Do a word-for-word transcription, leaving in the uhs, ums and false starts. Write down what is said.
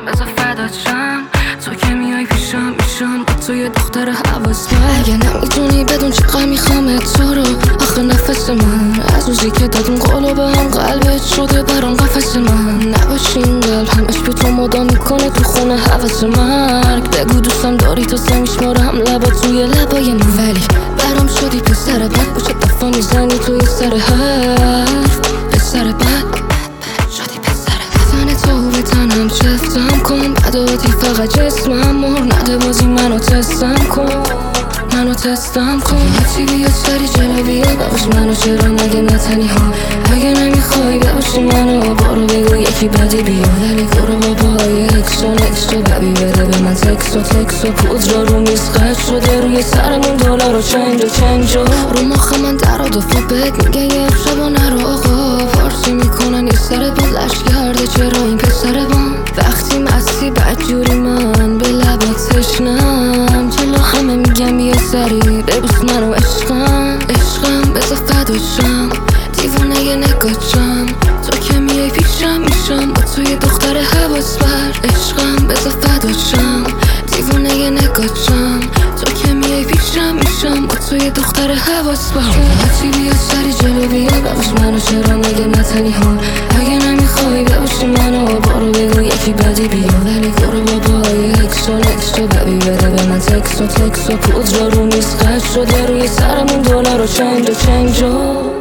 بذار فدات شم، تو که میای پیشم میشم با تو یه دختر حواس من. اگه نمیدونی بدون چقدر میخوام تو رو، آخه نفس من از روزی که دادون قولو به هم قلبت شده برام قفس من. نباشی این قلب همش بی تو مدام میکنه تو خونه حواس مرگ. بگو دوستم داری تا سه میشمارم لبا توی لبای من، ولی برام شدی پسر بد. با چه دفعه میزنی توی سر حرف پسر بد شدی پسر بد. تن تو به تنم چفتم کن، بداتی فقط جسمم مر نده بازی منو تستم کن، منو تستم کن. هرچی بیاد سری جلو بیا بباش منو، چرا نگه نتنی ها. اگه نمیخوای بباشی منو بارو بگو یکی بدی بیا. ولی برو بابای اکس و نکس و ببی بده به من تکس و تکس و پودرا رو میز قد شده روی سرمون دلار و چنج و چنج و رو مخ من در و دفا بهت میگه یه شبا نرو آقا. فارسی میکنن یه سر با لش کرده چرا این پسر بام. وقتی مستی بدجوری من به لبات تشنم، جلو همه میگم یه سری ببوس منو عشقم. عشقم بذار فدات شم، دیوونه یه نگاهشم. تو که میای پیشم میشم با تو یه دختر حواس بر. عشقم بذار فدات شم، دیوونه یه نگاهشم. تو که میای پیشم میشم با تو یه دختر حواس بر. هرچی بیاد سری جلو بیا بباش منو، چرا نگه نتنی ها. اگه نمیخوای بباشی منو بارو بگو یکی بدی بیا. ولی برو بابای اکس و نکس و ببی بده به من تکس و تکس و پودرا رو میز قد شده روی سرمون دلار و چنج و چنج و